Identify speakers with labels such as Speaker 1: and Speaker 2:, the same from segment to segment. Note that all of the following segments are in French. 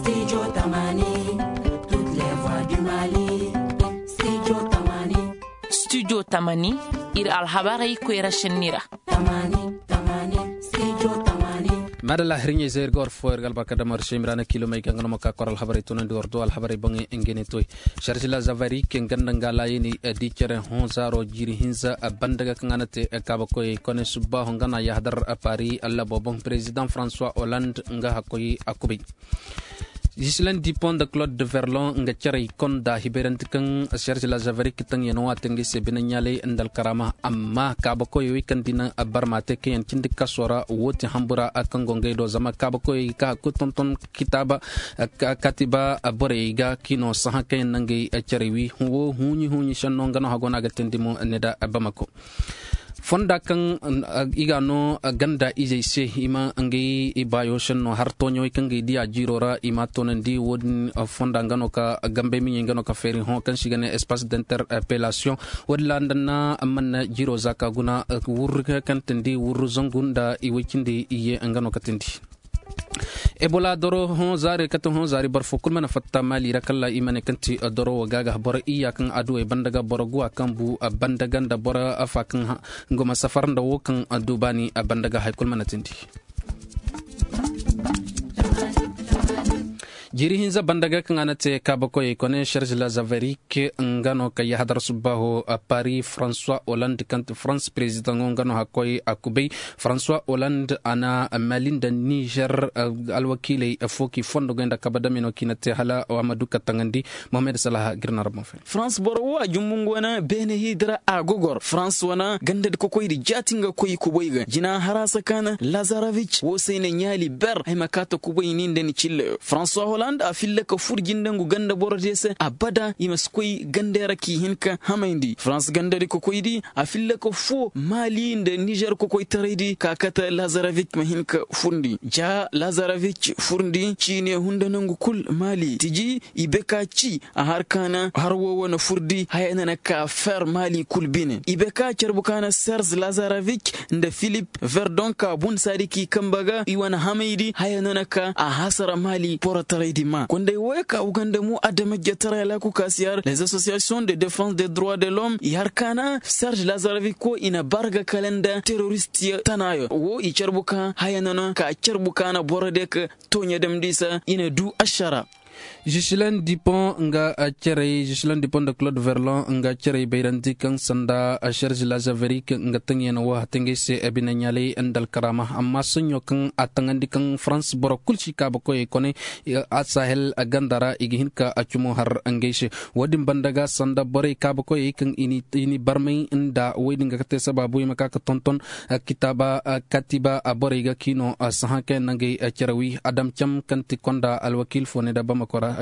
Speaker 1: Studio Tamani, toutes les voix du Mali. Studio Tamani.
Speaker 2: Studio Tamani, ir alhabarai kuera shenira.
Speaker 1: Tamani, Studio Tamani.
Speaker 3: madalla hirnye zeer gor foer galba kadamar shimrana kilomay kangano maka koral habari tunan dordo al habari bangi engene toy sharjila zavari kenganda ngalayini di chere honzaro jiri hinza bandaga kanganate kabakoy kone subba hongana yahdar apari alla bobong president François Hollande nga hakoy akubi Gislain Dupont de Claude de Verlon nga chere konda hiberantikang sharjila zavari kitang yano atengi sebinanyale ndal karama amma kabakoy wikandina barmate kayan cindika sora wote hambura akangongay do zama kabakoy ka kutonton kitaba katiba boreiga kino sahakay nangay charewi huwo hunyi shanno ngano hagona gatendimo neda bamako fonda kan igano ganda ijese ima angi ibayo shanno hartonyo ikangi dia jirora ima tonendi wodin fonda ngano ka gambe mi ngano ka feri hon kan sigane espace d'interpellation wodlandana amana jiro zaka guna wurga kan tendi wuru zongunda iwikindi iye ngano katendi Ebola doro hon zari kato hon zari barfo kulmana fatta mali rakalla imane kanti doro gaga bora iya kan adu e bandaga bora gua kan bu bandaga nda bora afa kan ngoma safar nda wo kan adu bani bandaga hay kulmana tindi jiri hinza bandaga kan anate kabako e kone charge la zaverik ngano ka yahdar subaho a Paris François Hollande kant France président ngano hakoy akubay François Hollande ana malinda Niger alwakile foki fondo genda kabadamino kinate hala wa maduka tangandi Mohamed Salah girnar mofe
Speaker 4: France borwa jumungwana bene hidra agogor France wana ganda ko koyri jatinga koy kuboyga jina harasa kana Lazarevic wosene nyali ber ay makato kuboy ninde ni chille François Hollande a fille ka furgindangu ganda borodese abada imaskoi gandera ki hinka hamaindi France gandari ko koydi a fille ko fo Mali nde Niger ko koy taridi ka kata Lazarevic mahinka fundi ja Lazarevic fundi chine hundanangu kul Mali tiji ibeka chi a harkana harwo wona furdi hayana ka fer Mali kul bine ibeka charbukana Serge Lazarevic nde Philippe Verdon ka bun sadiki kambaga iwana hamaidi hayana ka a hasara Mali portare dima konde weka uganda mu adama getara la ku kasiyar les associations de défense des droits de l'homme yarkana Serge Lazarevic ko ina barga kalenda terroriste tanayo wo i charbuka hayanana ka charbukana borode ka tonya demdisa ina du ashara
Speaker 3: Gislain Dupont nga chere Gislain Dupont de Claude Verlon nga chere bayranti kan sanda Serge Lazarevic nga tangyen wa tenge se ebinanyale andal karama amma sunyo kan atangandi kan France borokul chikaba ko ekone Sahel gandara igihin ka achumo har angeshe wadim bandaga sanda bore kaba ko kan ini barmay inda wedinga kate sababu maka ka tonton kitaba katiba borega kino sahake nange cherewi Adam Cham kan tikonda alwakil fone da bamakora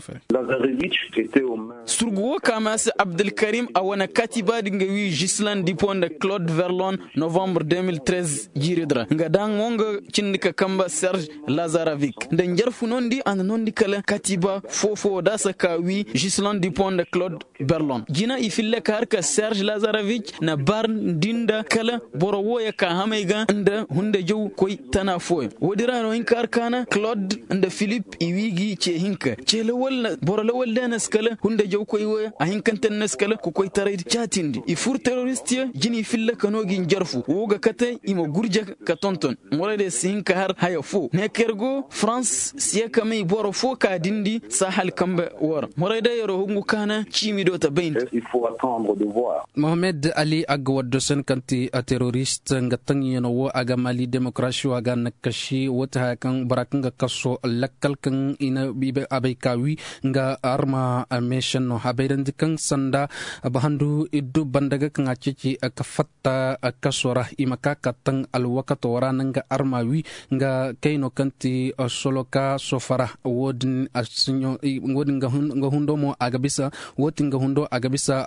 Speaker 4: Surguo kamas Abdel Karim awana katiba dinga wi Gislain Dupont de Claude Verlon novembre 2013 jiridra nga dang monga cindika kamba Serge Lazarevic nda njarfu nondi an nondi kala katiba fofo dasa ka wi Gislain Dupont de Claude Verlon jina ifille karka Serge Lazarevic na bar dinda kala boro woya ka hamaiga nda hunde jow koy tana foy wodira no karkana Claude nda Philippe iwigi che hinka chele wala borala wala naskala hunde jow koy we a hinkantan naskala ko koy tarid chatindi i fur terroriste jini filla kanogi njarfu woga kate imo gurja ka tonton morade sinka har haya fo ne kergo France siaka mai boro fo ka dindi sahal kamba wor morade yoro hungu kana chimi do ta bain
Speaker 5: il faut attendre de voir
Speaker 3: Mohamed Ali Agwad sen kanti a terroriste ngatang yeno wo aga Mali demokrasi aga nakashi wota kan barakanga kaso lakkal kan ina bibe abaykawi nga arma mission no haberendi kan sanda bahandu iddu bandaga kan acici ka fatta kasora imaka katang alwakato warana nga armawi nga kaino kanti soloka sofara wodin asinyo wodin nga hundo mo agabisa wodin nga hundo agabisa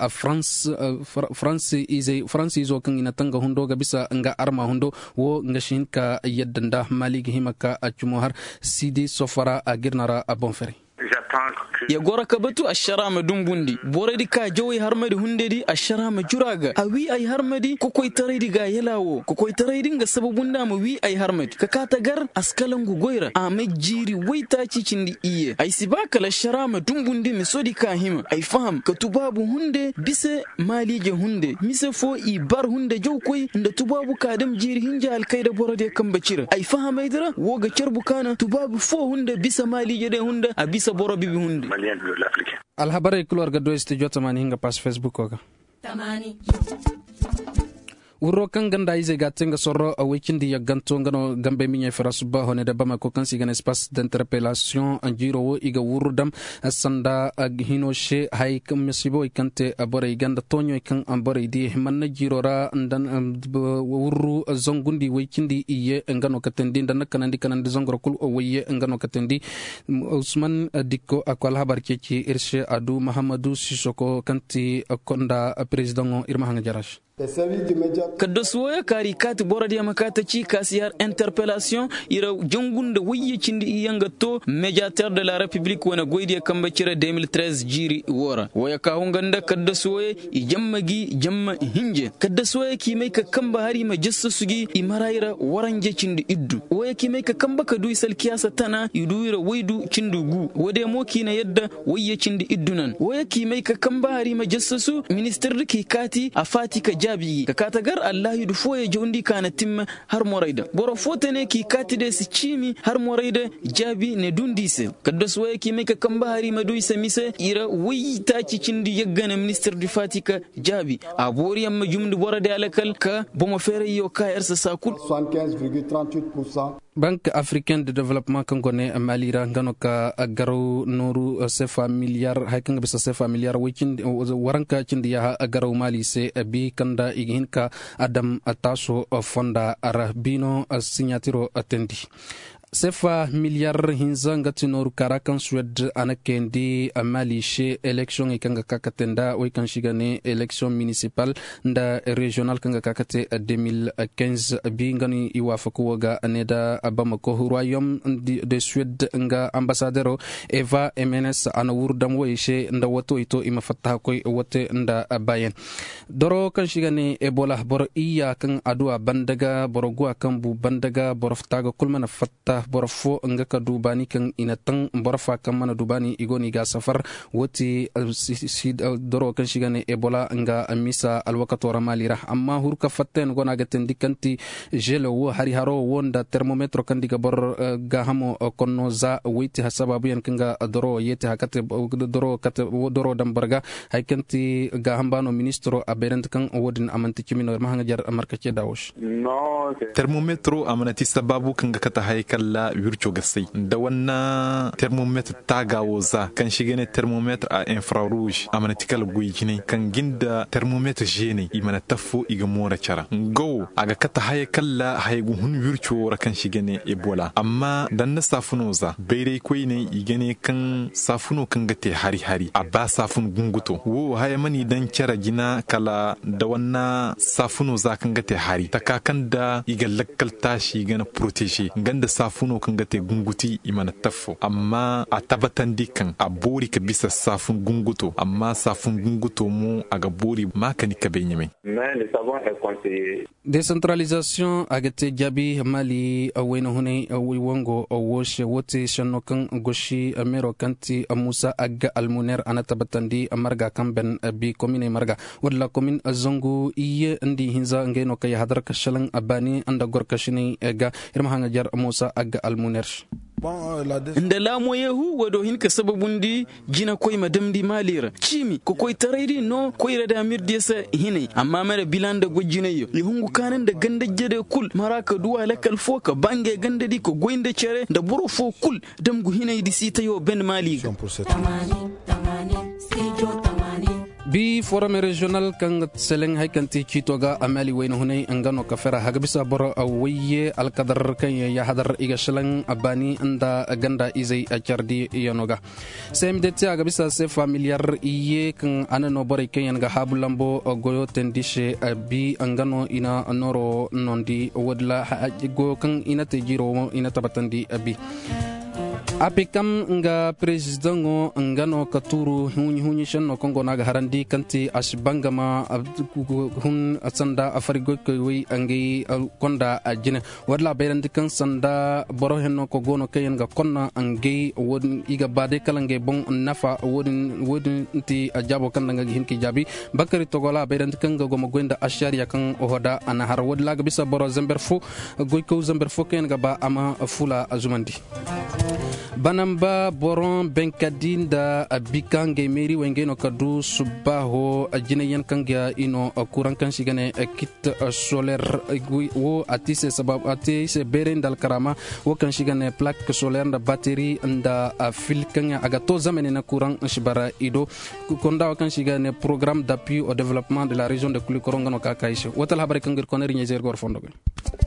Speaker 3: France izo kan ina tanga hundo gabisa nga arma hundo wo nga shinka yaddanda maligi himaka acumo har sidi sofara agirnara abonferi
Speaker 4: ya gora ka batu ashara ma dumbundi boredi ka jowi harmadi hundedi ashara ma juraga awi ay harmadi ko koy taraydi ga yelawo ko koy taraydi nga sababunda ma wi ay harmadi ka katagar askalangu goira a me jiri waita cicindi iye ay sibaka la shara ma dumbundi mi sodi ka hima ay faham ka tubabu hunde bise malije hunde mise fo i bar hunde jow koy nda tubabu kadam jiri hinja alkayda borode kambacira ay faham aydara woga cerbu kana tubabu fo hunde bisa malije de hunde a bisa boro bibi hunde
Speaker 3: alhabare kulor gado studio tamani hinga pas Facebook oga tamani wuro kan ganda ize gatenga sorro a wikindi ya ganto ngano gambe minya farasuba hone da bama ko kan sigan espace d'interpellation anjiro wo iga wurudam sanda hinoshe hay kam mesibo ikante abore ganda tonyo kan ambore di manna jirora ndan wurru zongundi wikindi iye ngano katendi ndan kanandi zongro kul o wiye ngano katendi Usman Dikko akwal habar keci irshe adu Mahamadou Sissoko kanti konda president irma hanga jarash
Speaker 4: kadda suwaya kari kati boradi makata ci kasiyar interpellation ira jongunda wiye cindi iyanga to médiateur de la république wana goydi kamba cira 2013 jiri wora waya ka hunganda kadda suwaya i jamma hinje kadda suwaya ki mai ka kamba hari ma jassugi i maraira waranje cindi iddu waya ki mai ka kamba ka duy sal kiyasa tana iduira waydu cindu gu wode mo kina yadda wiye cindi iddunan waya ki mai ka kamba hari ma jassu minister ki kati afati ka jabi ka katagar Allah yudu foye jondi kana timma har moraida boro fotene ki katide si chimi har moraida jabi ne dundise kadda soye ki meka kamba hari maduise mise ira wiyita ci cindi yaggana ministre du fatika jabi a bori amma jumdu borade alakal ka bomo fere yo ka ersa sakul
Speaker 5: 75,38%.
Speaker 3: Banque africaine de développement kangone malira ngano ka garu noru sefa milliard haykanga bisa sefa milliard wikin waranka cindi ya garu mali se bi kanda igin ka adam ataso fonda arabino signatiro atendi sefa milliard hinza ngati noru karakan Suède anakendi mali she election ikanga kakatenda wikan shigane election municipal nda regional kanga kakate 2015 bi ngani iwafaku waga aneda Bamako royaume de Suède nga ambassadeur Eva MNS ana wurdam woyishe nda wato ito imafatta koy wote nda bayen doro kan shigane ebola boro iya kan adua bandaga boro gwa kan bu bandaga boro ftaga kulmana fatta boro fo nga ka dubani kan inatan boro fa kan mana dubani igoni ga safar woti doro kan shigane ebola nga misa alwaqto ramalira amma hurka fatten gona gatendi kanti jelo wo hari haro wonda thermometre kan diga bor ga hamo konno za witi hasababu yan kanga doro yete hakate doro dambarga hay kanti ga hambano ministro aberent kan wodin amanti kimino mahanga jar marka ce dawosh
Speaker 6: no thermometre amanati sababu kanga kata haykalla wircho gasai da wannan thermometre tagawo za kan shigene thermometre a infrarouge amanati kala guyjine kan ginda thermometre jene imana tafo iga mora cara go aga kata haykalla haygu hun wircho kan shigene ebola amma dan na safuno za beire koy ne igene kan safuno kan gate hari a ba safun gunguto wo haya mani dan cara gina kala da wannan safuno za kan gate hari takakan da iga lakkal tashi gana protege ganda safuno kan gate gunguti imana tafo amma a tabatan dikan a bori ka bisa safun gunguto amma safun gunguto mu aga bori makani ka benyame
Speaker 3: décentralisation agate jabi mali awena hune wiwongo woshe wote shanokan goshi mero kanti Musa Aga Almuner anatabatandi marga kamben bi commune marga wala commune zongo iye ndi hinza ngeno kay hadar kashalan abani anda gorkashini ga irma hanga jar Musa Aga Almuner
Speaker 4: nda lamo yehu wado hin ka sababundi jina koy madamdi malira chimi ko koy taraydi no koy rada mirdi sa hine amma mara bilanda gojjina yo hungu kanan da ganda jede kul maraka duwa lakal fo ka bange ganda di ko goinde cere da buru fo kul dam gu hine di sita yo ben maliga
Speaker 3: bi forum regional kan seleng hay kanti chitoga amali wayno hunay angano kafera hagabisa boro awiye alqadar kan ya hadar iga shelang abani anda ganda izay achardi yanoga semdete agabisa se familiar iye kan anano bore kan yanga habulambo goyo tendishe bi angano ina noro nondi wodla go kan ina tejiro ina tabatandi abi apikam nga president ngano katuru hunyi shan no kongo naga harandi kanti asbangama hun sanda afarigo koy angi konda ajine wadla bayrandi kan sanda boro henno ko gono kayen ga konna angi wodin iga bade kalange bon nafa wodin ti ajabo kan nga hinki jabi bakari togola bayrandi kan ga gomo gwenda ashariya kan ohoda ana har wadla ga bisa boro zamberfo goyko zamberfo kayen ga ba ama fula azumandi banamba boron benkadinda bikange meri wengeno kadu subaho ajine yan kanga ino kuran kan sigane kit solaire wo atise sabab atise berendal karama wo kan sigane plaque solaire nda batterie nda fil kanga aga to zamene na kuran shibara ido konda kan sigane programme d'appui au développement de la région de Koulikoro ngano kakaisho wotal habari kangir koneri nyezer gor fondo